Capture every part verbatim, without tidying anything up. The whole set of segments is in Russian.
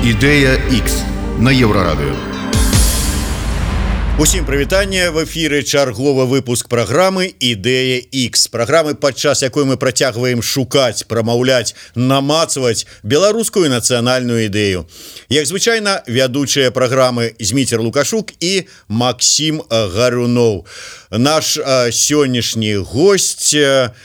Ідэя X на Еўрарадыё. Усім прывітанне, в эфіры чарговы выпуск праграмы «Ідэя X», праграмы, падчас якой мы працягваем шукаць, прамаўляць, намацваць беларускую нацыянальную ідэю. Як звычайна, вядучыя праграмы Зміцер Лукашук і Максім Гаруноў. Наш а, сённяшні госць,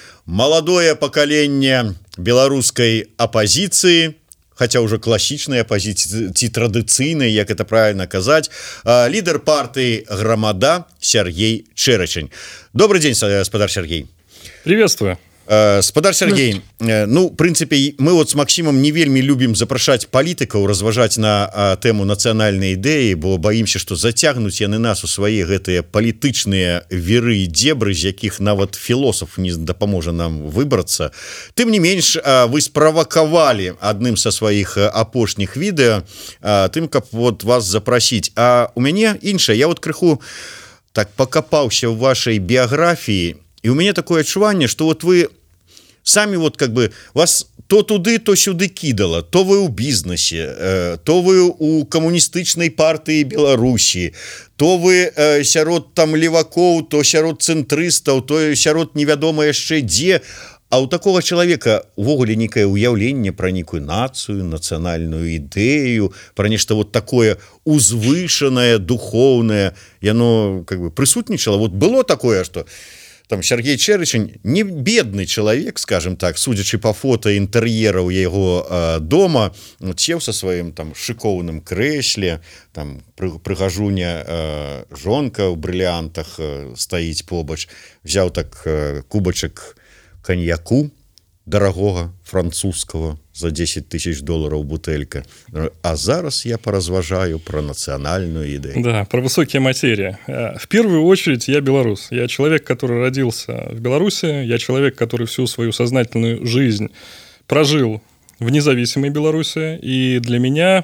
маладое пакаленне беларускай апазіцыі, хотя уже классичная оппозиция, ці традыцыйная, як это правильно казаць, лидер партии «Громада» Сергей Чэрачань. Добрый день, господар Сергей. Приветствую. Спадар Сергей, ну, в принципе, мы вот с Максимом не вельмі любим запрашаць палітыкаў, разважаць на а, тэму нацыянальнай ідэі, бо баімся, што зацягнуць яны нас у свае гэтыя палітычныя веры і дзебры, з якіх нават філосаф не дапаможа нам выбрацца. Тым не менш, а, вы справакавалі адным са сваіх апошніх відэа а, тым, каб вот вас запрасіць. А у мяне іншае, я вот крыху так пакапаўся ў вашай біяграфіі, і у мяне такое адчуванне, што вот вы самі вот как бы вас то туды, то сюды кідала, то вы ў бізнесе, то вы у камуністычнай партыі Беларусі, то вы сярод там левакоў, то сярод цэнтрыстаў, то сярод невядома яшчэ дзе. А у такого чалавека увогуле нейкае ўяўленне пра нейкую нацыю, нацыянальную ідэю, пра нешта вот такое узвышанае, духоўнае, яно как бы прысутнічала. Вот было такое, што там Сергей Чэрачань не бедный человек, скажем так, судячи по фото интерьеров его э, дома, сел со своим там шикованным кресле, там прыгажуня э, жонка в бриллиантах э, стоит побач, взял так э, кубачек коньяку дорогого французского за десять тысяч долларов бутылька. А зараз я поразважаю про национальную идею. Да, про высокие материи. В первую очередь я белорус. Я человек, который родился в Беларуси. Я человек, который всю свою сознательную жизнь прожил в независимой Беларуси. И для меня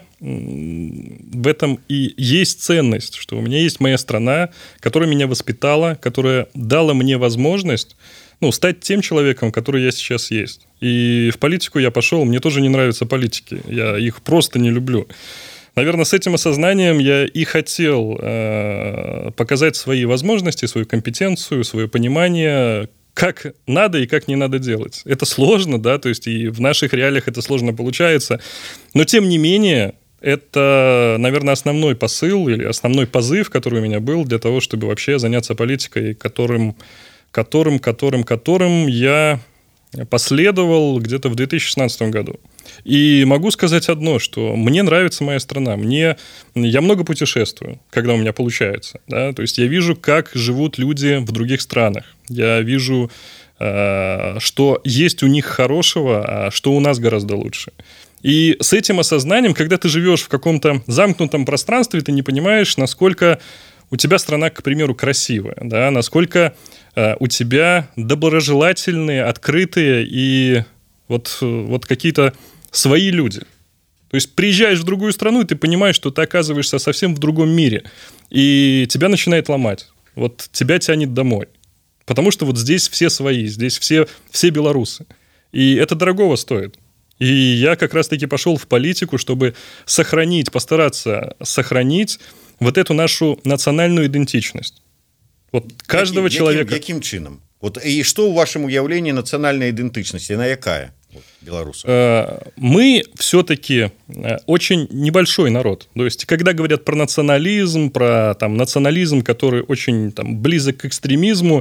в этом и есть ценность, что у меня есть моя страна, которая меня воспитала, которая дала мне возможность ну, стать тем человеком, который я сейчас есть. И в политику я пошел, мне тоже не нравятся политики, я их просто не люблю. Наверное, с этим осознанием я и хотел э, показать свои возможности, свою компетенцию, свое понимание, как надо и как не надо делать. Это сложно, да, то есть и в наших реалиях это сложно получается, но тем не менее это, наверное, основной посыл или основной позыв, который у меня был для того, чтобы вообще заняться политикой, которым... которым, которым, которым я последовал где-то в две тысячи шестнадцатом году. И могу сказать одно, что мне нравится моя страна. Мне... Я много путешествую, когда у меня получается. Да? То есть я вижу, как живут люди в других странах. Я вижу, э, что есть у них хорошего, а что у нас гораздо лучше. И с этим осознанием, когда ты живешь в каком-то замкнутом пространстве, ты не понимаешь, насколько у тебя страна, к примеру, красивая, да? Насколько у тебя доброжелательные, открытые и вот, вот какие-то свои люди. То есть приезжаешь в другую страну, и ты понимаешь, что ты оказываешься совсем в другом мире. И тебя начинает ломать. Вот тебя тянет домой. Потому что вот здесь все свои, здесь все, все белорусы. И это дорогого стоит. И я как раз-таки пошел в политику, чтобы сохранить, постараться сохранить вот эту нашу национальную идентичность. Вот каждого Які, человека... Яким, яким чином? Вот, и что в вашем уявлении национальной идентичности? Она якая? Вот, белорусов. Мы все-таки очень небольшой народ. То есть, когда говорят про национализм, про там, национализм, который очень там, близок к экстремизму,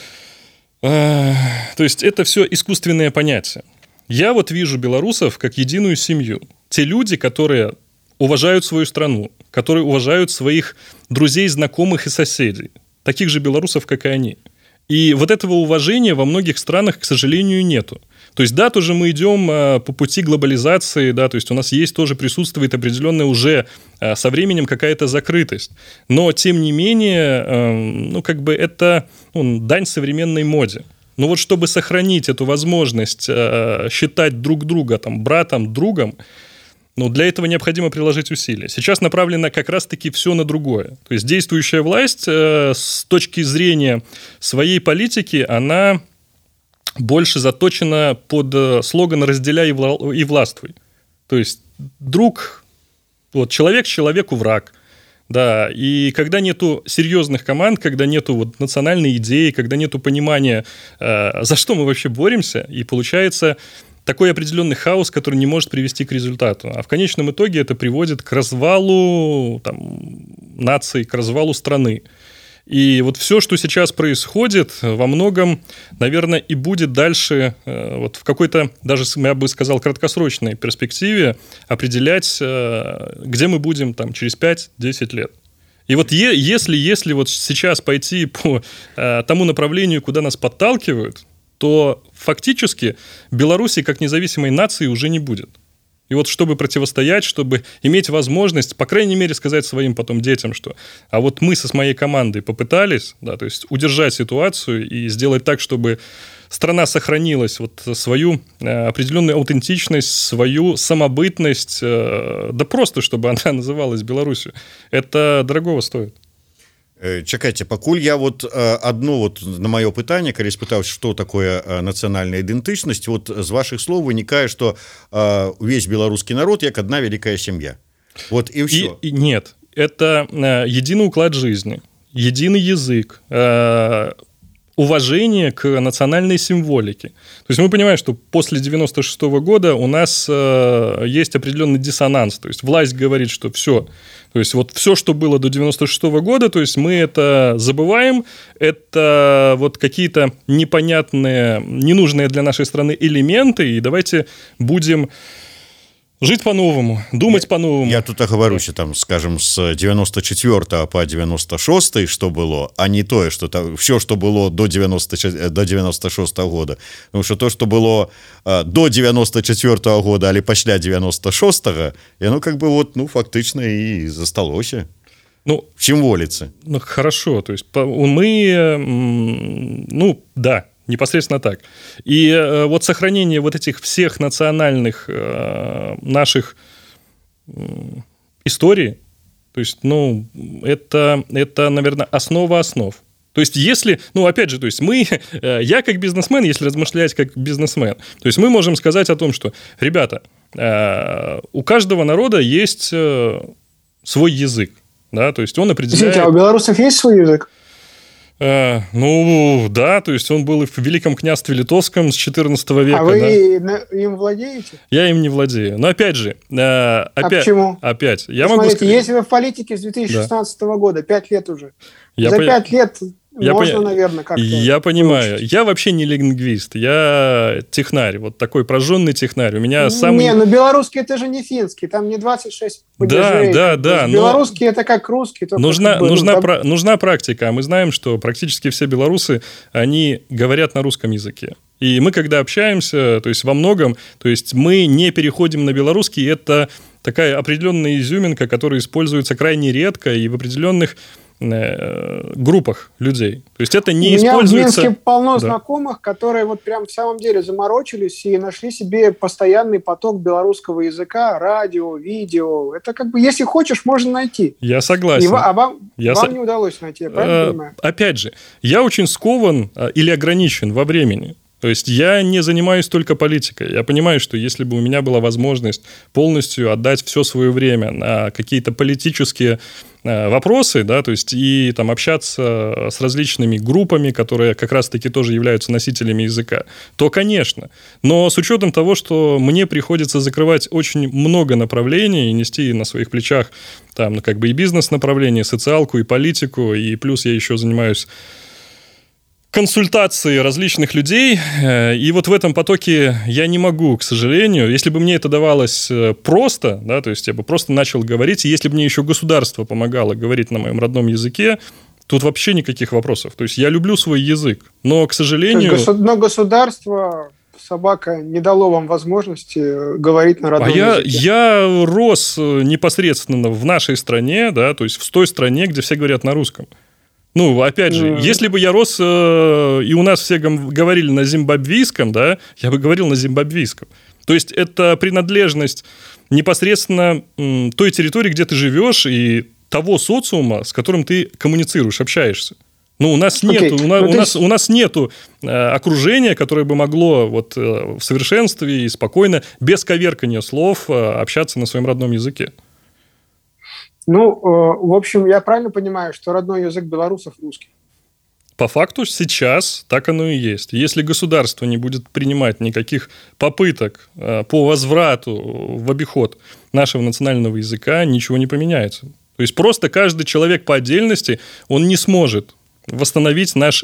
то есть, это все искусственное понятие. Я вот вижу белорусов как единую семью. Те люди, которые уважают свою страну, которые уважают своих друзей, знакомых и соседей. Таких же белорусов, как и они. И вот этого уважения во многих странах, к сожалению, нету. То есть, да, тоже мы идем по пути глобализации, да, то есть у нас есть тоже присутствует определенная уже со временем какая-то закрытость. Но, тем не менее, ну, как бы это ну, дань современной моде. Но вот чтобы сохранить эту возможность считать друг друга там, братом, другом, Но для этого необходимо приложить усилия. Сейчас направлено как раз-таки все на другое. То есть действующая власть э, с точки зрения своей политики, она больше заточена под слоган «разделяй и властвуй». То есть друг Вот, человек человеку враг. Да, и когда нету серьезных команд, когда нету вот национальной идеи, когда нету понимания, э, за что мы вообще боремся, и получается такой определенный хаос, который не может привести к результату. А в конечном итоге это приводит к развалу там, нации, к развалу страны. И вот все, что сейчас происходит, во многом, наверное, и будет дальше, э, вот в какой-то, даже, я бы сказал, краткосрочной перспективе определять, э, где мы будем там, через пять-десять лет. И вот е- если, если вот сейчас пойти по э, тому направлению, куда нас подталкивают, то фактически Беларуси как независимой нации уже не будет. И вот чтобы противостоять, чтобы иметь возможность, по крайней мере, сказать своим потом детям, что а вот мы со моей командой попытались, да, то есть удержать ситуацию и сделать так, чтобы страна сохранилась вот свою э, определенную аутентичность, свою самобытность, э, да просто чтобы она называлась Беларусью. Это дорогого стоит. Чакайце, пакуль я вот одно вот на маё пытанне, калі спытаў, што такое нацыянальная ідэнтычнасць, вот з вашых слоў вынікае, што увесь беларускі народ як одна вялікая сям'я. Вот и все. И, и нет, это единый уклад жизни, единый язык, уважение к национальной символике. То есть мы понимаем, что после девяносто шестого года у нас э, есть определенный диссонанс. То есть власть говорит, что все. То есть вот все, что было до девяносто шестого года, то есть мы это забываем. Это вот какие-то непонятные, ненужные для нашей страны элементы. И давайте будем жить по-новому, думать по-новому. Я тут оговорюся, там, скажем, с девяносто четвёртого по девяносто шестой, что было, а не то, что там, все, что было до девяносто, до девяносто шестого года. Потому что то, что было э, до девяносто четвёртого года, али пасля девяносто шестого, и оно как бы вот, ну, фактично и засталося. Ну, чем волится. Ну, хорошо, то есть мы, ну, да, непосредственно так. И э, вот сохранение вот этих всех национальных э, наших э, историй, то есть, ну, это, это, наверное, основа основ. То есть, если, ну, опять же, то есть мы, э, я как бизнесмен, если размышлять как бизнесмен, то есть мы можем сказать о том, что, ребята, э, у каждого народа есть э, свой язык, да, то есть он определяет... Извините, а у белорусов есть свой язык? Uh, ну, да, то есть он был и в Великом княжестве Литовском с четырнадцатого века. А вы да? им владеете? Я им не владею. Но опять же... Uh, опять, а почему? Опять. Я Смотрите, могу сказать... если вы в политике с две тысячи шестнадцатого да. года, пять лет уже, я за по... пять лет... Я Можно, пон... наверное, как-то... Я понимаю. выучить. Я вообще не лингвист. Я технарь. Вот такой прожженный технарь. У меня самый... Не, ну белорусский это же не финский. Там не двадцать шесть падежей. Да, да, да. Но... Белорусский это как русский. Нужна, как бы, нужна, ну, там... пра... нужна практика. А мы знаем, что практически все белорусы, они говорят на русском языке. И мы, когда общаемся, то есть во многом, то есть мы не переходим на белорусский. Это такая определенная изюминка, которая используется крайне редко и в определенных группах людей. То есть это не используется... У меня используется... в Минске полно да. знакомых, которые вот прям в самом деле заморочились и нашли себе постоянный поток белорусского языка, радио, видео. Это как бы, если хочешь, можно найти. Я согласен. И, а вам, я вам со... не удалось найти, я правильно а, понимаю? Опять же, я очень скован или ограничен во времени. То есть я не занимаюсь только политикой. Я понимаю, что если бы у меня была возможность полностью отдать все свое время на какие-то политические вопросы, да, то есть и там общаться с различными группами, которые как раз-таки тоже являются носителями языка, то, конечно. Но с учетом того, что мне приходится закрывать очень много направлений и нести на своих плечах там, ну, как бы и бизнес-направление, и социалку, и политику, и плюс я еще занимаюсь консультации различных людей, и вот в этом потоке я не могу, к сожалению, если бы мне это давалось просто, да, то есть я бы просто начал говорить, и если бы мне еще государство помогало говорить на моем родном языке, тут вообще никаких вопросов. То есть я люблю свой язык, но, к сожалению... Но государство... Собака не дало вам возможности говорить на родном а я, языке. Я рос непосредственно в нашей стране, да, то есть в той стране, где все говорят на русском. Ну, опять же, mm. если бы я рос, э, и у нас все говорили на зимбабвийском, да, я бы говорил на зимбабвийском. То есть это принадлежность непосредственно м, той территории, где ты живешь, и того социума, с которым ты коммуницируешь, общаешься. Ну, у нас нету, okay. у, нас, ну, у, нас, есть... у нас нету э, окружения, которое бы могло вот, э, в совершенстве и спокойно, без коверкания слов, э, общаться на своем родном языке. Ну, в общем, я правильно понимаю, что родной язык белорусов русский? По факту сейчас так оно и есть. Если государство не будет принимать никаких попыток по возврату в обиход нашего национального языка, ничего не поменяется. То есть просто каждый человек по отдельности, он не сможет восстановить наш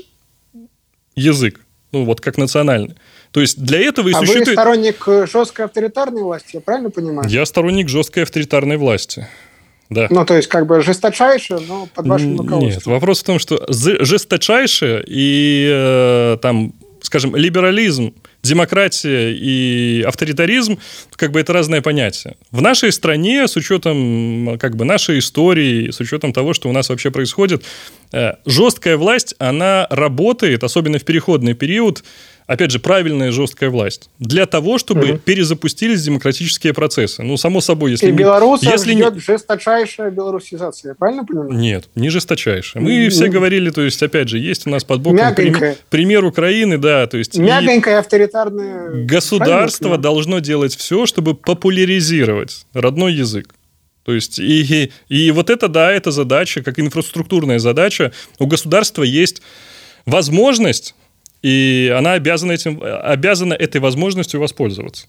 язык, ну вот как национальный. То есть для этого и а существует... вы сторонник жесткой авторитарной власти, я правильно понимаю? Я сторонник жесткой авторитарной власти. Да. Ну, то есть, как бы жесточайше, но под вашим руководством. Нет, вопрос в том, что жесточайше и, э, там, скажем, либерализм, демократия и авторитаризм, как бы это разные понятия. В нашей стране, с учетом как бы нашей истории, с учетом того, что у нас вообще происходит, э, жесткая власть, она работает, особенно в переходный период, опять же, правильная жесткая власть, для того, чтобы угу. перезапустились демократические процессы. Ну, само собой, если... И белорусов если ждет не... жесточайшая белорусизация, я правильно понимаю? Нет, не жесточайшая. Мы mm-hmm. все говорили, то есть, опять же, есть у нас под боком пример, пример Украины, да, то есть... Мягонькое авторитарное... Государство правильно? Должно делать все, чтобы популяризировать родной язык. То есть, и, и, и вот это, да, это задача, как инфраструктурная задача. У государства есть возможность, и она обязана, этим, обязана этой возможностью воспользоваться.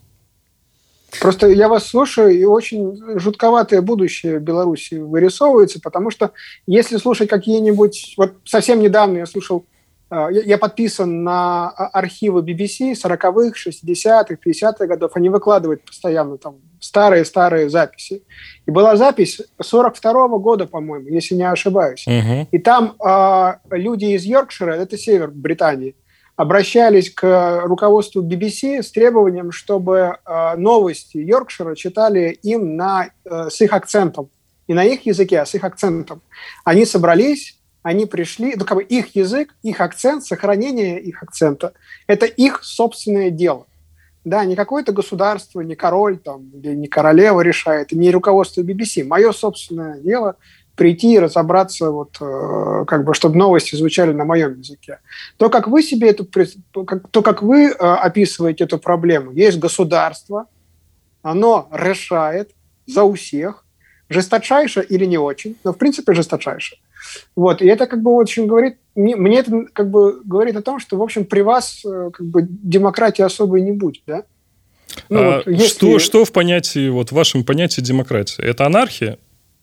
Просто я вас слушаю, и очень жутковатое будущее Беларуси вырисовывается, потому что если слушать какие-нибудь... Вот совсем недавно я слушал... Я подписан на архивы би би си сороковых, шестидесятых, пятидесятых годов. Они выкладывают постоянно там старые-старые записи. И была запись сорок второго года, по-моему, если не ошибаюсь. Угу. И там э, люди из Йоркшира, это север Британии, обращались к руководству би би си с требованием, чтобы э, новости Йоркшира читали им на, э, с их акцентом. Не на их языке, а с их акцентом. Они собрались, они пришли, ну, как бы их язык, их акцент, сохранение их акцента – это их собственное дело. Да, не какое-то государство, не король там, или не королева решает, не руководство би би си. Мое собственное дело – прийти и разобраться, вот, э, как бы, чтобы новости звучали на моем языке. То, как вы себе эту, то, как, то, как вы э, описываете эту проблему, есть государство, оно решает за у всех, жесточайше или не очень, но в принципе жесточайше. Вот, и это как бы очень говорит, мне, мне это как бы говорит о том, что, в общем, при вас э, как бы демократии особой не будет, да? Ну, а вот, если... что, что в понятии, вот в вашем понятии демократии? Это анархия?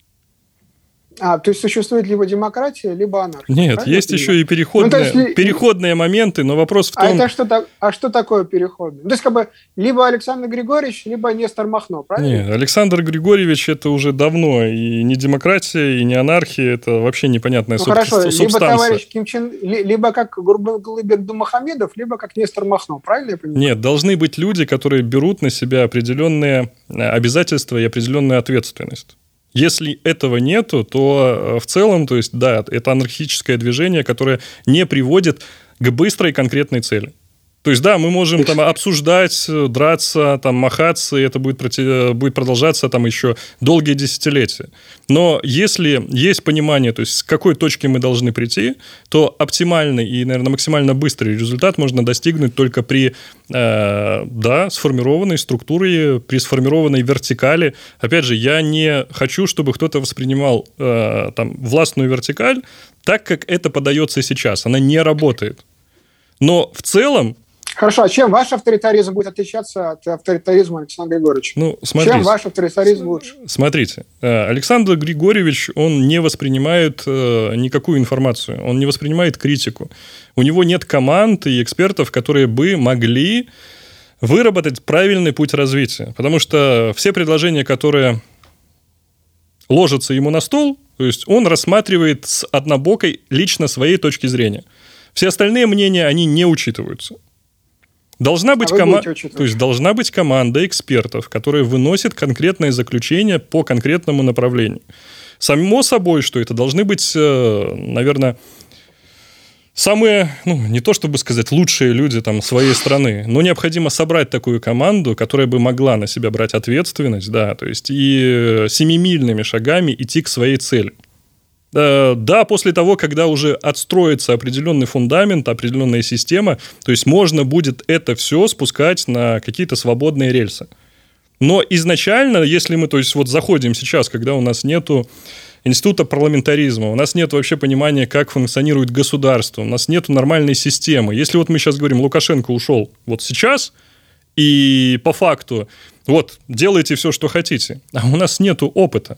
А, то есть существует либо демократия, либо анархия. Нет, правильно? Есть еще и переходные, ну, есть... переходные моменты, но вопрос в том... А, это что, а что такое переходные? То есть, как бы, либо Александр Григорьевич, либо Нестор Махно, правильно? Нет, Александр Григорьевич – это уже давно и не демократия, и не анархия, это вообще непонятная ну, суб... хорошо, субстанция. Либо товарищ Ким Чен, либо как Гурбангулы Бердумухамедов, либо как Нестор Махно, правильно я понимаю? Нет, должны быть люди, которые берут на себя определенные обязательства и определенную ответственность. Если этого нету, то в целом, то есть, да, это анархическое движение, которое не приводит к быстрой конкретной цели. То есть, да, мы можем там обсуждать, драться, там, махаться, и это будет, проти... будет продолжаться там еще долгие десятилетия. Но если есть понимание, то есть, с какой точки мы должны прийти, то оптимальный и, наверное, максимально быстрый результат можно достигнуть только при, э, да, сформированной структуре, при сформированной вертикали. Опять же, я не хочу, чтобы кто-то воспринимал э, там, властную вертикаль так, как это подается сейчас. Она не работает. Но в целом... Хорошо, а чем ваш авторитаризм будет отличаться от авторитаризма Александра Григорьевича? Ну, смотрите, чем ваш авторитаризм лучше? Смотрите, Александр Григорьевич, он не воспринимает никакую информацию, он не воспринимает критику. У него нет команд и экспертов, которые бы могли выработать правильный путь развития. Потому что все предложения, которые ложатся ему на стол, то есть он рассматривает с однобокой лично своей точки зрения. Все остальные мнения, они не учитываются. Должна быть, а кома... то есть, должна быть команда экспертов, которая выносит конкретные заключения по конкретному направлению. Само собой, что это должны быть, наверное, самые, ну, не то чтобы сказать, лучшие люди там, своей страны, но необходимо собрать такую команду, которая бы могла на себя брать ответственность, да, то есть и семимильными шагами идти к своей цели. Да, после того, когда уже отстроится определенный фундамент, определенная система, то есть можно будет это все спускать на какие-то свободные рельсы. Но изначально, если мы, то есть, вот заходим сейчас, когда у нас нету института парламентаризма, у нас нет вообще понимания, как функционирует государство, у нас нет нормальной системы. Если вот мы сейчас говорим, Лукашенко ушел вот сейчас, и по факту, вот, делайте все, что хотите, а у нас нету опыта.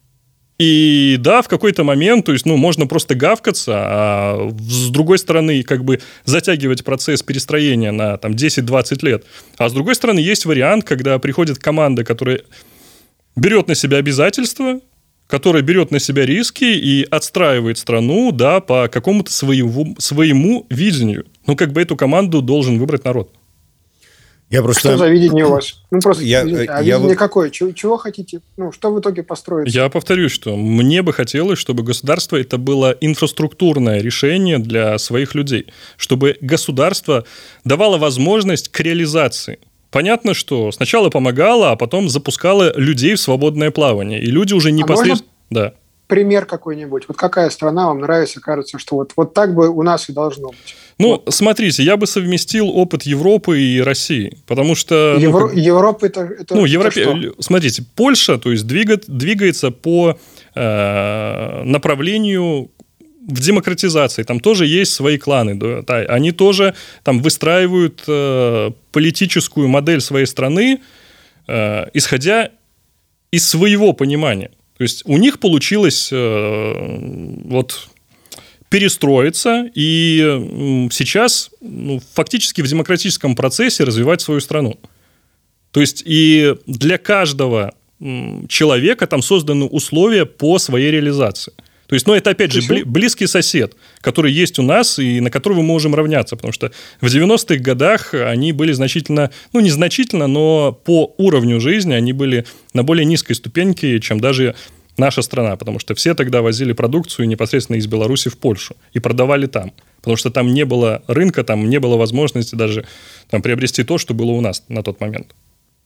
И да, в какой-то момент, то есть, ну, можно просто гавкаться, а с другой стороны, как бы затягивать процесс перестроения на там, десять-двадцать лет. А с другой стороны, есть вариант, когда приходит команда, которая берет на себя обязательства, которая берет на себя риски и отстраивает страну, да, по какому-то своему, своему видению. Ну, как бы эту команду должен выбрать народ. Я просто... Что за видение у вас? Ну, просто, я, извините, а я... видение какое? Чего, чего хотите? Ну, что в итоге построить? Я повторюсь, что мне бы хотелось, чтобы государство это было инфраструктурное решение для своих людей, чтобы государство давало возможность к реализации. Понятно, что сначала помогало, а потом запускало людей в свободное плавание. И люди уже непосредственно... А да. Пример какой-нибудь? Вот какая страна вам нравится? Кажется, что вот, вот так бы у нас и должно быть. Ну, вот. Смотрите, я бы совместил опыт Европы и России, потому что... Евро... Ну, как... Европа это, это, ну, это Европе... что? Смотрите, Польша, то есть, двигает, двигается по э, направлению... В демократизации там тоже есть свои кланы, да, они тоже там выстраивают э, политическую модель своей страны, э, исходя из своего понимания. То есть у них получилось э, вот перестроиться и э, сейчас ну, фактически в демократическом процессе развивать свою страну. То есть и для каждого э, человека там созданы условия по своей реализации. То есть, ну, это, опять же, бли- близкий сосед, который есть у нас и на которого мы можем равняться, потому что в девяностых годах они были значительно, ну, не значительно, но по уровню жизни они были на более низкой ступеньке, чем даже наша страна, потому что все тогда возили продукцию непосредственно из Беларуси в Польшу и продавали там, потому что там не было рынка, там не было возможности даже там, приобрести то, что было у нас на тот момент.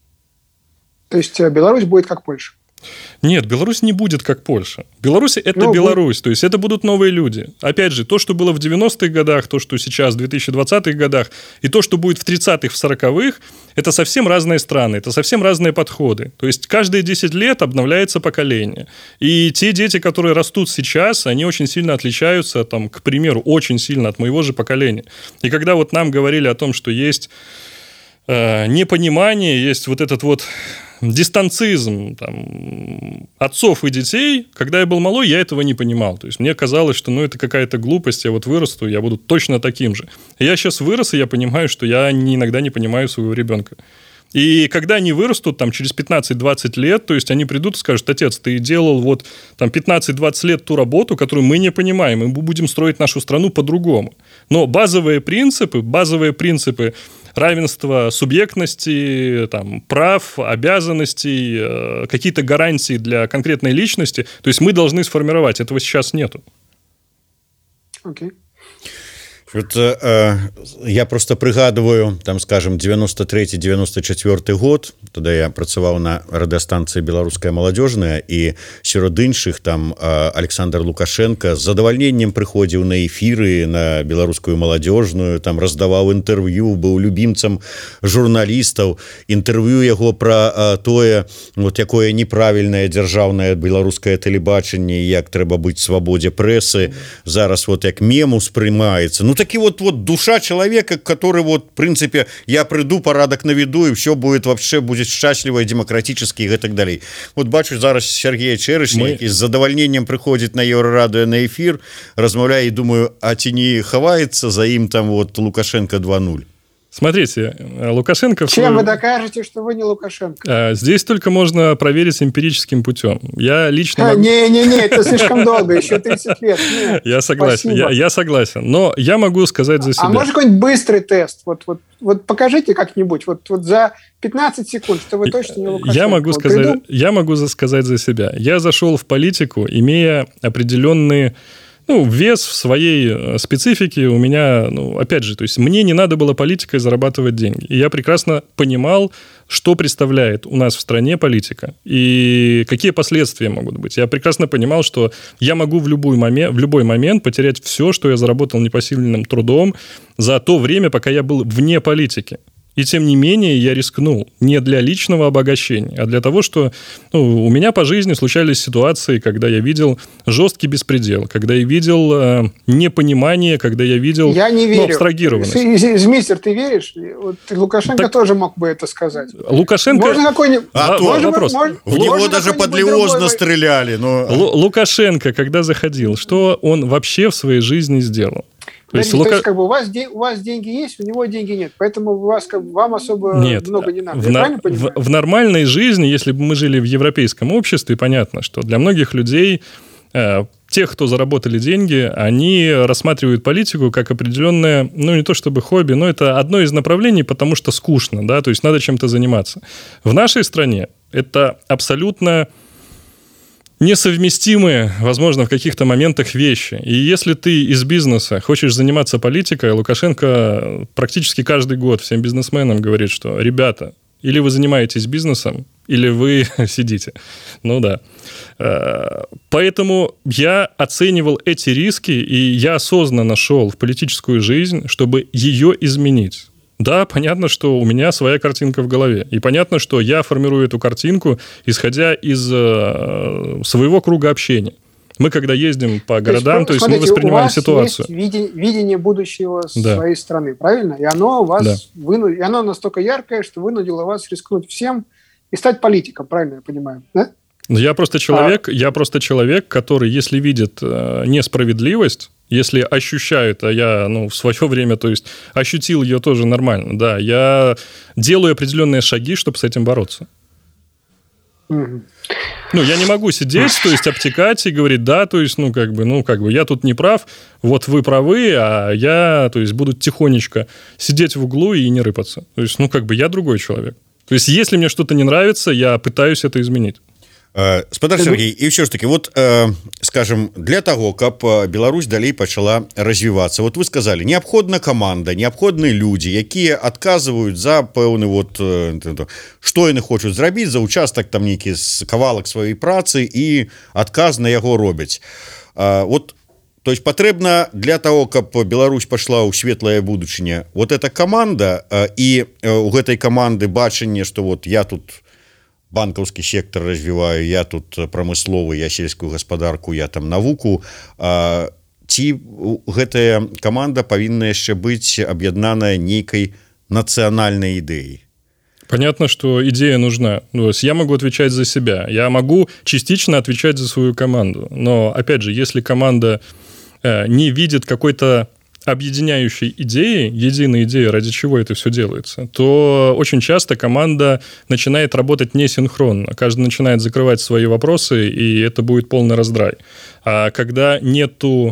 То есть, Беларусь будет как Польша? Нет, Беларусь не будет как Польша. Беларусь – это ну, Беларусь, то есть это будут новые люди. Опять же, то, что было в девяностых годах, то, что сейчас в две тысячи двадцатых годах, и то, что будет в тридцатых, в сороковых, это совсем разные страны, это совсем разные подходы. То есть каждые десять лет обновляется поколение. И те дети, которые растут сейчас, они очень сильно отличаются, там, к примеру, очень сильно от моего же поколения. И когда вот нам говорили о том, что есть э, непонимание, есть вот этот вот... дистанцизм там, отцов и детей, когда я был малой, я этого не понимал. То есть мне казалось, что ну, это какая-то глупость, я вот вырасту, я буду точно таким же. И я сейчас вырос, и я понимаю, что я не, иногда не понимаю своего ребенка. И когда они вырастут там, через пятнадцать-двадцать лет, то есть они придут и скажут: отец, ты делал вот, там, пятнадцать-двадцать лет ту работу, которую мы не понимаем, и мы будем строить нашу страну по-другому. Но базовые принципы, базовые принципы равенства субъектности, там, прав, обязанностей, какие-то гарантии для конкретной личности, то есть мы должны сформировать. Этого сейчас нету. Окей. Okay. Вот, э, я просто прыгадываю, там, скажем, девяносто третий девяносто четвёрты год, тогда я працаваў на радыёстанцыі «Беларуская маладзёжная», і сярод іншых там э, Александр Лукашенко з задавальненнем прыходзіў на эфіры на беларускую маладзёжную, там раздаваў інтэрв'ю, быў любімцам журналістаў, інтэрв'ю яго пра э, тое, вот, якое неправільнае дзяржаўнае беларускае тэлебачанне, як трэба быць свабодзе прэсы, зараз вот як мем успрымаецца. Ну, таки вот, вот душа человека, который вот, в принципе, я приду, порядок наведу, и все будет вообще будет счастливо, демократически и так далее. Вот бачу зараз Сергея Черешня, Мы... який з задовольнением приходит на Еврорадио на эфир, размовляя и думаю, а ці не ховается за им там вот Лукашенко два ноль. Смотрите, Лукашенко... Чем вы докажете, что вы не Лукашенко? Здесь только можно проверить эмпирическим путем. Я лично... Не-не-не, это слишком долго, еще тридцать лет. Нет, я согласен, я, я согласен. Но я могу сказать за себя. А может какой-нибудь быстрый тест? Вот, вот, вот покажите как-нибудь, вот, вот за пятнадцать секунд, что вы точно не Лукашенко. Я могу, сказать, я могу сказать за себя. Я зашел в политику, имея определенные... Ну, вес в своей специфике у меня, ну, опять же, то есть мне не надо было политикой зарабатывать деньги. И я прекрасно понимал, что представляет у нас в стране политика и какие последствия могут быть. Я прекрасно понимал, что я могу в любой момент, в любой момент потерять все, что я заработал непосильным трудом за то время, пока я был вне политики. И тем не менее я рискнул не для личного обогащения, а для того, что ну, у меня по жизни случались ситуации, когда я видел жесткий беспредел, когда я видел э, непонимание, когда я видел я не верю. Ну, абстрагированность. Змистер, ты веришь? Вот Лукашенко так... тоже мог бы это сказать. Лукашенко... Можно какой-нибудь... А может, то, вопрос. Может, в него можно даже подлеозно другой... стреляли. Но... Л- Лукашенко, когда заходил, что он вообще в своей жизни сделал? То есть, то Лука... есть как бы у вас, де... у вас деньги есть, у него деньги нет. Поэтому у вас, как бы, вам особо нет, много не надо. В, на... в, в нормальной жизни, если бы мы жили в европейском обществе, понятно, что для многих людей, э, тех, кто заработали деньги, они рассматривают политику как определенное, ну, не то чтобы хобби, но это одно из направлений, потому что скучно, да, то есть надо чем-то заниматься. В нашей стране это абсолютно... несовместимые, возможно, в каких-то моментах вещи. И если ты из бизнеса хочешь заниматься политикой, Лукашенко практически каждый год всем бизнесменам говорит, что, ребята, или вы занимаетесь бизнесом, или вы сидите. Ну да. Поэтому я оценивал эти риски, и я осознанно шел в политическую жизнь, чтобы ее изменить. Да, понятно, что у меня своя картинка в голове. И понятно, что я формирую эту картинку, исходя из э, своего круга общения. Мы, когда ездим по городам, то есть, то есть смотрите, мы воспринимаем у вас ситуацию. Есть видение, видение будущего да. своей страны, правильно? И оно, вас да. выну... и оно настолько яркое, что вынудило вас рискнуть всем и стать политиком, правильно я понимаю? Да? Я просто человек, а... я просто человек, который, если видит э, несправедливость, если ощущает, а я, ну, в свое время, то есть, ощутил ее тоже нормально, да, я делаю определенные шаги, чтобы с этим бороться. Mm-hmm. Ну, я не могу сидеть, то есть, обтекать и говорить, да, то есть, ну, как бы, ну, как бы, я тут не прав, вот вы правы, а я, то есть, буду тихонечко сидеть в углу и не рыпаться. То есть, ну, как бы, я другой человек. То есть, если мне что-то не нравится, я пытаюсь это изменить. Спадар Сергей, і ўсё ж таки, вот, э, скажем, для того, каб Беларусь далей пачала развівацца, вот вы сказали, неабходна каманда, неабходныя людзі, якія адказваюць за пэўны вот э, што яны хочуць зрабіць, за участак там нейкі кавалак сваёй працы і адказ на яго робяць. Э, вот, то есть патрэбна для того, каб Беларусь пашла ў светлае будучыня, вот эта каманда э, і э, у гэтай каманды бачанне, што вот я тут банкаўскі сектор развіваю, я тут прамысловы, я сельскую гаспадарку, я там навуку. А, ці гэтая каманда павінна яшчэ быць аб'яднаная нейкай нацыянальнай ідэяй? Понятно, что идея нужна. Ну, я могу отвечать за себя. Я могу частично отвечать за свою команду. Но, опять же, если команда э, не видит какой-то объединяющей идеи, единой идеи, ради чего это все делается, то очень часто команда начинает работать несинхронно. Каждый начинает закрывать свои вопросы, и это будет полный раздрай. А когда нету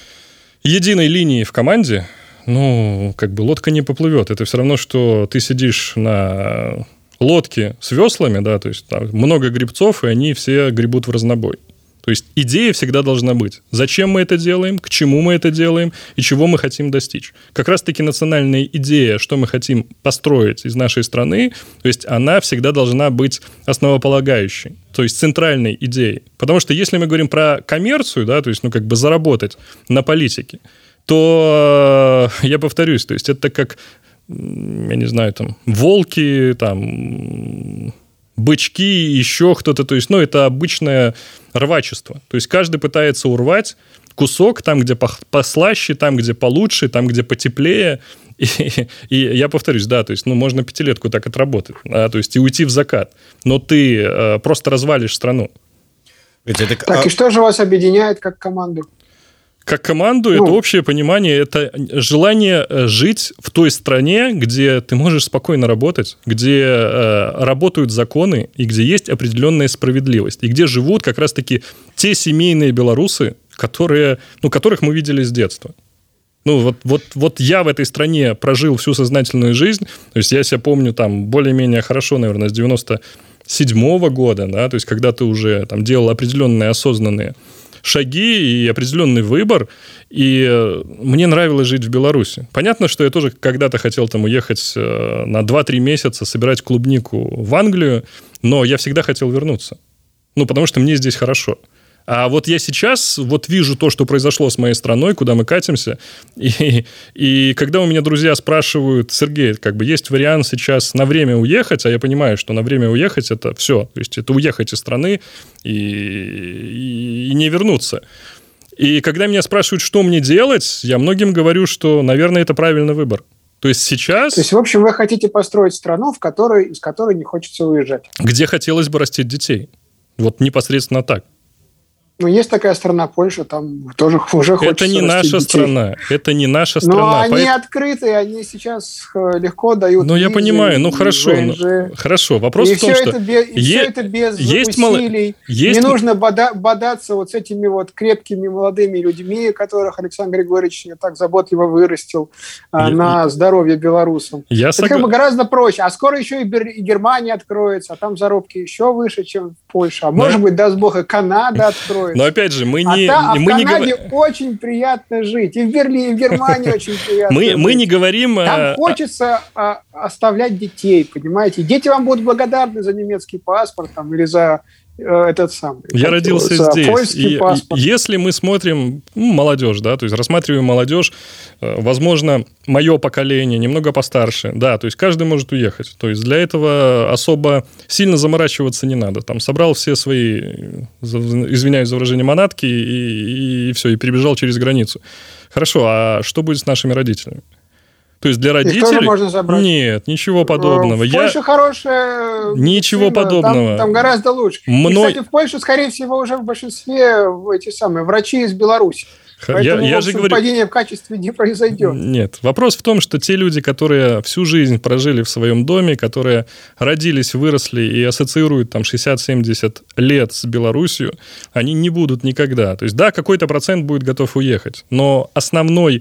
единой линии в команде, ну, как бы лодка не поплывет. Это все равно, что ты сидишь на лодке с веслами, да, то есть там много гребцов, и они все гребут в разнобой. То есть идея всегда должна быть. Зачем мы это делаем, к чему мы это делаем и чего мы хотим достичь. Как раз-таки национальная идея, что мы хотим построить из нашей страны, то есть она всегда должна быть основополагающей, то есть центральной идеей. Потому что если мы говорим про коммерцию, да, то есть, ну, как бы заработать на политике, то, я повторюсь, то есть это как, я не знаю, там, волки, там... бычки, еще кто-то, то есть, ну, это обычное рвачество. То есть каждый пытается урвать кусок там, где послаще, там, где получше, там, где потеплее. И, и я повторюсь, да, то есть, ну, можно пятилетку так отработать, да, то есть и уйти в закат, но ты э, просто развалишь страну. Это... Так, и что же вас объединяет как команду? Как команду, ну, это общее понимание, это желание жить в той стране, где ты можешь спокойно работать, где э, работают законы и где есть определенная справедливость, и где живут как раз-таки те семейные белорусы, которые, ну, которых мы видели с детства. Ну, вот, вот, вот я в этой стране прожил всю сознательную жизнь, то есть я себя помню там более-менее хорошо, наверное, с девяносто седьмого года, да, то есть когда ты уже там делал определенные осознанные шаги и определенный выбор, и мне нравилось жить в Беларуси. Понятно, что я тоже когда-то хотел там уехать на два-три месяца, собирать клубнику в Англию, но я всегда хотел вернуться. Ну, потому что мне здесь хорошо. А вот я сейчас вот вижу то, что произошло с моей страной, куда мы катимся, и, и когда у меня друзья спрашивают: Сергей, как бы есть вариант сейчас на время уехать, а я понимаю, что на время уехать это все, то есть это уехать из страны и, и, и не вернуться. И когда меня спрашивают, что мне делать, я многим говорю, что, наверное, это правильный выбор. То есть сейчас... То есть, в общем, вы хотите построить страну, в которой, из которой не хочется уезжать. Где хотелось бы растить детей. Вот непосредственно так. Ну, есть такая страна Польша, там тоже уже хочется Это не наша детей. страна. Это не наша страна. Но они Поэтому... открыты, они сейчас легко дают. Ну, я понимаю, ну хорошо. Ну, хорошо. Вопрос и в том, что... Это без, и е... все это без есть усилий. Мол... Есть... Не нужно бода... бодаться вот с этими вот крепкими молодыми людьми, которых Александр Григорьевич так заботливо вырастил я... на здоровье белорусам. Я это сог... как бы гораздо проще. А скоро еще и, Бер... и Германия откроется, а там заработки еще выше, чем в Польше. А Но... может быть, даст Бог, и Канада откроется. Но опять же, мы не... А, та, а мы в не Канаде говор... очень приятно жить. И в Берлине, и в Германии очень приятно мы, жить. Мы не говорим... Там хочется а, оставлять детей, понимаете? Дети вам будут благодарны за немецкий паспорт там, или за э, этот самый... Я родился за здесь. Польский И, паспорт. Если мы смотрим ну, молодежь, да, то есть рассматриваем молодежь, возможно, мое поколение, немного постарше, да, то есть каждый может уехать. То есть для этого особо сильно заморачиваться не надо. Там собрал все свои, извиняюсь за выражение, манатки и, и, и все, и перебежал через границу. Хорошо, а что будет с нашими родителями? То есть для родителей... Их тоже можно забрать? Нет, ничего подобного. В Польше Я... хорошая... Ничего медицина, подобного. Там, там гораздо лучше. Мно... И, кстати, в Польше, скорее всего, уже в большинстве эти самые врачи из Беларуси. Поэтому, я, я же говорю, падение в качестве не произойдет. Нет. Вопрос в том, что те люди, которые всю жизнь прожили в своем доме, которые родились, выросли и ассоциируют там шестьдесят-семьдесят лет с Беларусью, они не будут никогда. То есть, да, какой-то процент будет готов уехать, но основной,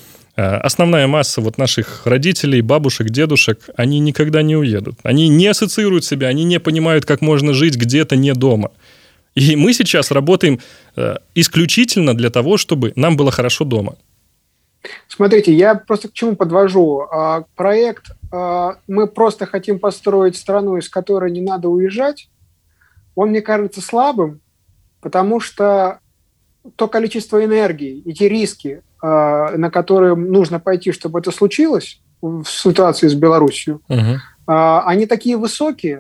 основная масса вот наших родителей, бабушек, дедушек, они никогда не уедут. Они не ассоциируют себя, они не понимают, как можно жить где-то не дома. И мы сейчас работаем э, исключительно для того, чтобы нам было хорошо дома. Смотрите, я просто к чему подвожу. А, проект а, «Мы просто хотим построить страну, из которой не надо уезжать», он мне кажется слабым, потому что то количество энергии и те риски, а, на которые нужно пойти, чтобы это случилось в ситуации с Беларусью, угу. а, они такие высокие,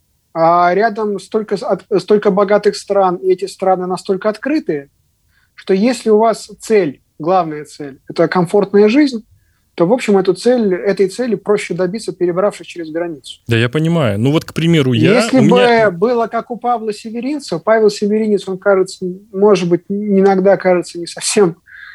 а рядом столько, столько богатых стран, и эти страны настолько открытые, что если у вас цель, главная цель, это комфортная жизнь, то, в общем, эту цель, этой цели проще добиться, перебравшись через границу. Да, я понимаю. Ну вот, к примеру, я... Если у бы меня... было как у Павла Северинца, Павел Северинец, он, кажется, может быть, иногда кажется не совсем...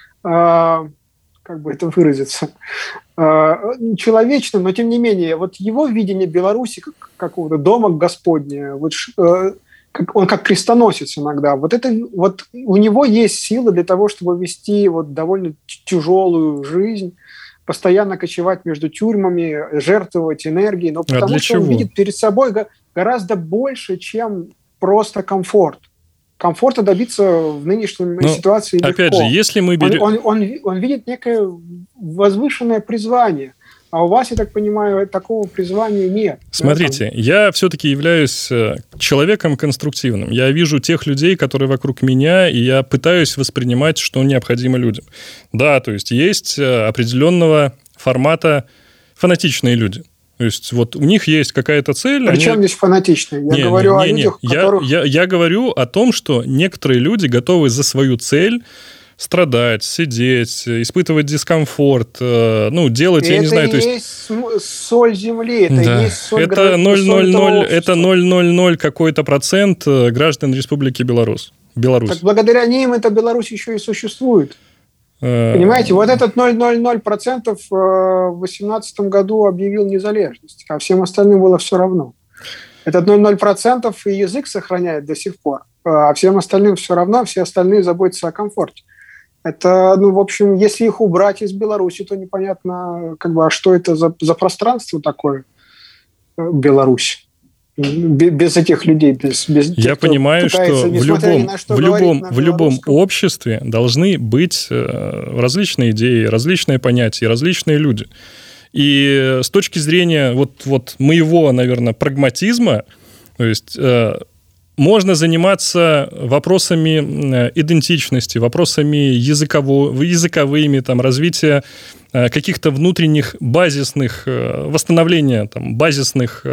Э, как бы это выразиться, человечным, но тем не менее, вот его видение Беларуси как какого-то дома Господня, вот, как, он как крестоносец иногда, вот, это, вот у него есть силы для того, чтобы вести вот довольно тяжелую жизнь, постоянно кочевать между тюрьмами, жертвовать энергией, но потому а что чего? Он видит перед собой гораздо больше, чем просто комфорт. Комфорта добиться в нынешней Но, ситуации легко. Опять же, если мы берем... Он, он, он, он видит некое возвышенное призвание, а у вас, я так понимаю, такого призвания нет. Смотрите, да, я все-таки являюсь человеком конструктивным. Я вижу тех людей, которые вокруг меня, и я пытаюсь воспринимать, что необходимо людям. Да, то есть есть определенного формата фанатичные люди. То есть вот у них есть какая-то цель. Причем они... здесь фанатичные? Я не, говорю не, о не, людях, я, которых... Я, я говорю о том, что некоторые люди готовы за свою цель страдать, сидеть, испытывать дискомфорт, ну, делать, это я не знаю... Это и то есть соль земли, это да. и есть соль это ноль целых ноль это ноль целых ноль ноль какой-то процент граждан Республики Беларусь. Беларусь. Так благодаря ним эта Беларусь еще и существует. Понимаете, вот этот ноль целых ноль ноль процента в две тысячи восемнадцатом году объявил незалежность, а всем остальным было все равно. Этот ноль целых ноль процента и язык сохраняет до сих пор, а всем остальным все равно, все остальные заботятся о комфорте. Это, ну, в общем, если их убрать из Беларуси, то непонятно, как бы, а что это за, за пространство такое, Беларусь. Без этих людей, без, без тех, я понимаю, что в любом, что в любом, в любом обществе должны быть различные идеи, различные понятия, различные люди. И с точки зрения вот, вот моего, наверное, прагматизма, то есть можно заниматься вопросами идентичности, вопросами языково, языковыми, там, развития каких-то внутренних базисных, восстановления там, базисных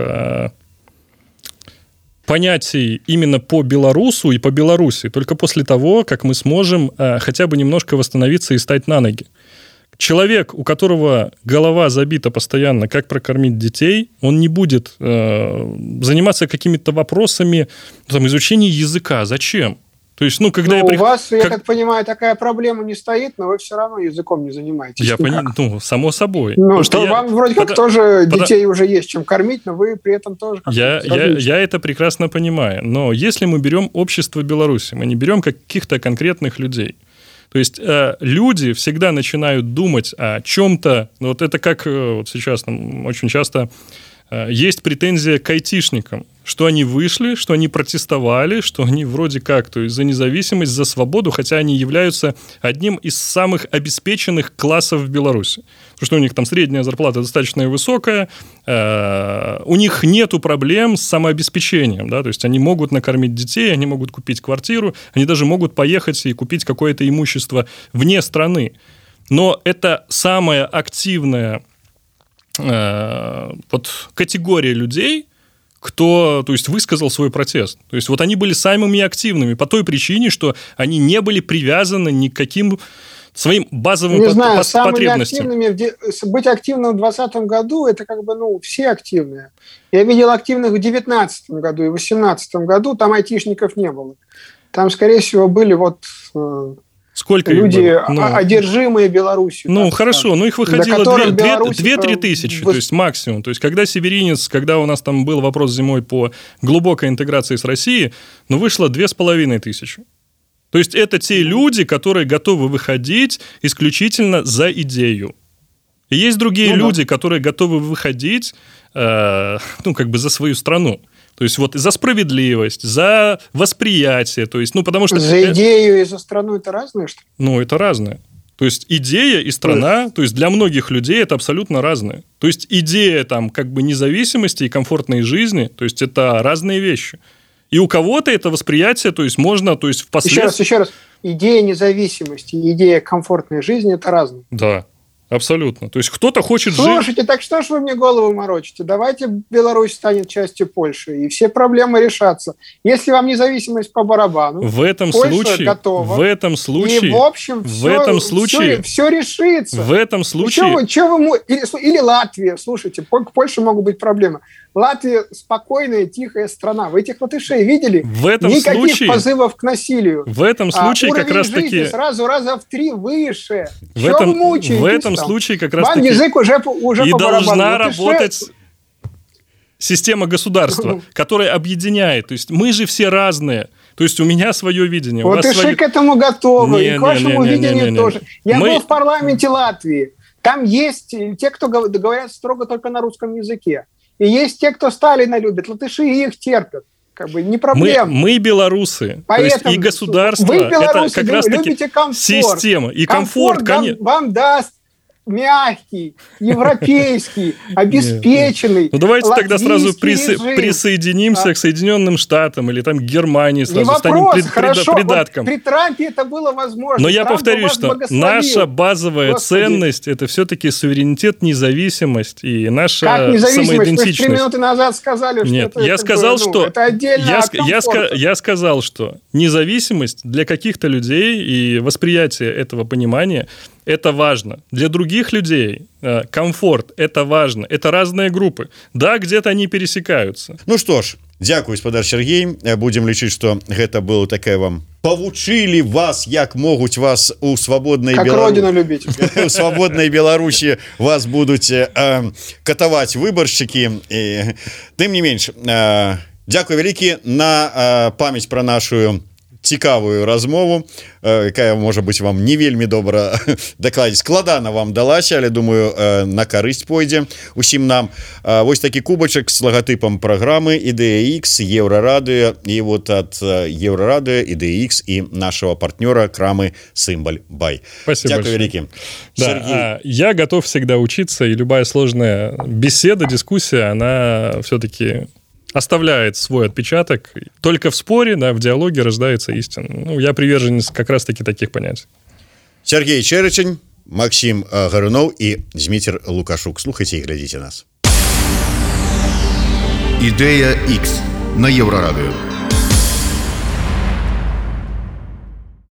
понятий именно по белорусу и по Беларуси только после того, как мы сможем хотя бы немножко восстановиться и стать на ноги. Человек, у которого голова забита постоянно, как прокормить детей, он не будет э, заниматься какими-то вопросами там, изучения языка. Зачем? То есть, ну, когда ну, я у прих... вас, как... я так понимаю, такая проблема не стоит, но вы все равно языком не занимаетесь. Я понимаю, ну, само собой. Ну, что я... вам вроде как Под... тоже Под... детей уже есть чем кормить, но вы при этом тоже... Я, я, я это прекрасно понимаю. Но если мы берем общество Беларуси, мы не берем каких-то конкретных людей. То есть э, люди всегда начинают думать о чем-то. Вот это как э, вот сейчас там, очень часто э, есть претензия к айтишникам, что они вышли, что они протестовали, что они вроде как, то есть за независимость, за свободу, хотя они являются одним из самых обеспеченных классов в Беларуси. Потому что у них там средняя зарплата достаточно высокая, э, у них нету проблем с самообеспечением, да, то есть они могут накормить детей, они могут купить квартиру, они даже могут поехать и купить какое-то имущество вне страны. Но это самая активная э, вот, категория людей, кто, то есть, высказал свой протест. То есть, вот они были самыми активными по той причине, что они не были привязаны ни к каким своим базовым не по- знаю, по- самыми потребностям. Активными, быть активным в двадцатом году, это как бы, ну, все активные. Я видел активных в девятнадцатом году и в восемнадцатом году, там айтишников не было. Там, скорее всего, были вот... Сколько люди, ну, одержимые Беларусью. Ну, хорошо, сказать. Ну их выходило две-три тысячи, вы... то есть максимум. То есть когда Северинец, когда у нас там был вопрос зимой по глубокой интеграции с Россией, ну, вышло две с половиной тысячи. То есть это те люди, которые готовы выходить исключительно за идею. И есть другие ну, люди, да. которые готовы выходить, э, ну, как бы за свою страну. То есть вот за справедливость, за восприятие, то есть, ну, потому что... За идею и за страну это разное, что ли? Ну, это разное. То есть идея и страна, да. то есть для многих людей это абсолютно разное. То есть идея там как бы независимости и комфортной жизни, то есть это разные вещи. И у кого-то это восприятие, то есть можно, то есть впоследствии... Еще раз, еще раз. Идея независимости и идея комфортной жизни – это разные. Да. Абсолютно. То есть кто-то хочет жить... Слушайте, так что ж вы мне голову морочите? Давайте Беларусь станет частью Польши, и все проблемы решатся. Если вам независимость по барабану, в этом Польша случае, готова. В этом случае... И, в общем, в все, этом случае, все, все решится. В этом случае... Вы, что вы, или, или Латвия, слушайте, к Польше могут быть проблемы. Латвия спокойная, тихая страна. Вы этих латышей видели? В этом Никаких случае, позывов к насилию. В этом случае а как раз таки... сразу раза в три выше. В этом, в этом случае как раз Вам таки... язык уже, уже и по должна барабану. работать система государства, которая объединяет. То есть мы же все разные. То есть у меня свое видение. Вот и свое... к этому готовы, не, и к вашему не, не, видению не, не, тоже. Я мы... был в парламенте Латвии. Там есть те, кто говорят строго только на русском языке. И есть те, кто Сталина любит. Латыши их терпят. Как бы не проблема. Мы, мы белорусы. Поэтому то есть и государство вы, белорусы, это как раз таки комфорт. система. И комфорт, комфорт конечно. Вам, вам даст мягкий, европейский, обеспеченный. Ну давайте тогда сразу режим. присоединимся а? к Соединенным Штатам или там к Германии, сразу вопрос, станем пред, хорошо, придатком. Вот при Трампе это было возможно. Но я Трамп повторюсь, что наша базовая Господи. ценность это все-таки суверенитет, независимость и наша как независимость? самоидентичность. Вы три минуты назад сказали, что Нет, это, я это сказал, было, ну, что это отдельно я, от я, я сказал, что независимость для каких-то людей и восприятие этого понимания это важно. Для других людей комфорт – это важно. Это разные группы. Да, где-то они пересекаются. Ну что ж, дзякуй, спадар Сергей. Будем лічыць, что гэта было такая вам... Павучылі вас, як могуць вас у свабоднай как Белару... родину любить. У свабоднай Беларусі вас будуць э, катаваць выбаршчыкі. І, тым не менш, э, дзякуй вялікі на э, памяць пра нашу цікавую размову, якая можа быць вам не вельмі добра дакладзець, складана вам далася, але думаю на карысць пойдзе усім нам. Вось такі кубачак з лагатыпам праграмы Ідэя-Х, Еўрарадыё і вот ад Еўрарадыё, Ідэя-Х і нашего партнёра крамы Сымбаль Бай. Спасибо большое. Вялікі. Да, Сергей. Я готов всегда учиться, и любая сложная беседа, дискуссия, она все-таки оставляет свой отпечаток. Только в споре, да, в диалоге рождается истина. Ну, я приверженец как раз-таки таких понятий. Сергей Черечень, Максим Гарунов и Дмитрий Лукашук. Слухайте и глядите нас. Ідея Х на Еврорадио.